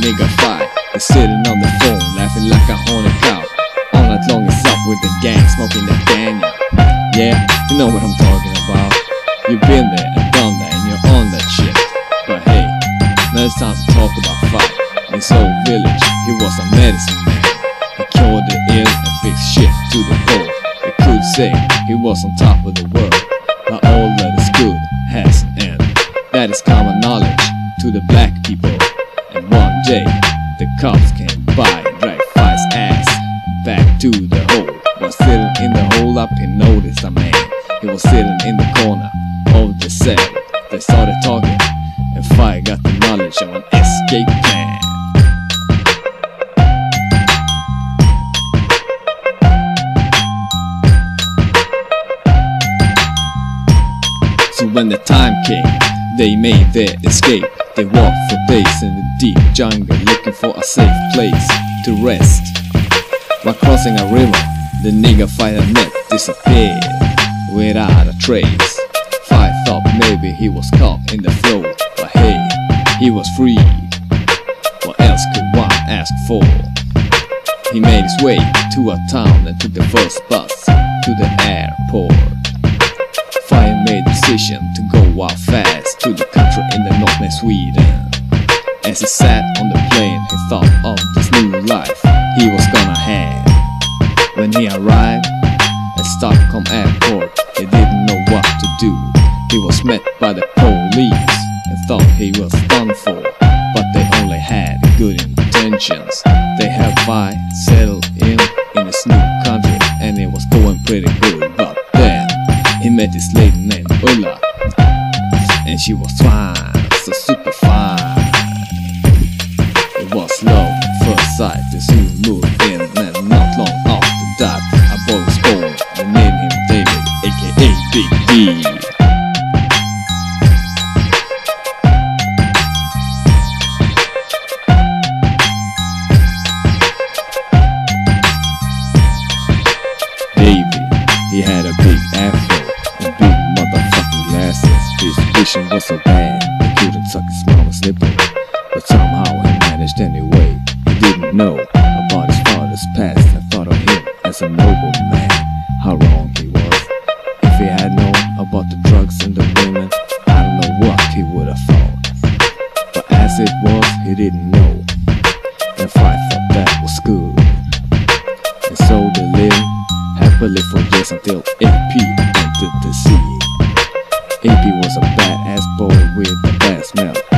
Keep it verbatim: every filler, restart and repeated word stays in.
nigga fight. He's sitting on the phone, laughing like a horny cow. All night long he's up with the gang, smoking that Daniel. Yeah, you know what I'm talking about. You've been there and done that, and you're on that shit. But hey, now it's time to talk about fight. In his old village, he was a medicine man. He cured the ill and fixed shit to the cold. You could say he was on top of the world, but all that is good has an end. That is common knowledge to the black people. And one day, the cops came by and dragged Fight's ass back to the hole. While sitting in the hole up, he noticed a man. He was sitting in the corner of the cell. They started talking, and Fight got the knowledge of an escape plan. So when the time came, they made their escape. They walked for days in the deep jungle, looking for a safe place to rest. While crossing a river, the nigga Fighter met disappeared without a trace. Fight thought maybe he was caught in the flow, but hey, he was free. What else could one ask for? He made his way to a town and took the first bus to the airport. Fight made a decision to go out fast to the country in the northern Sweden. As he sat on the plane, he thought of this new life he was gonna have. When he arrived at Stockholm airport, he didn't know what to do. He was met by the police and thought he was done for, but they only had good intentions. They helped Fight settle in in his new country, and it was going pretty good. But then he met this lady named Ulla, and she was fine, so super fine. It was love at first sight. They soon moved in, and not long after that, a boy was born. They named him David, aka Big D. David, he had a big afro and big motherfucking glasses. His vision was so bad, he couldn't suck his mama's nipple. But somehow he managed anyway. He didn't know about his father's past and thought of him as a noble man. How wrong he was. If he had known about the drugs and the women, I don't know what he would have thought. But as it was, he didn't know, and Fight thought that was good. And so they lived happily for years until A P entered the scene. A P was a badass boy with a bad smell.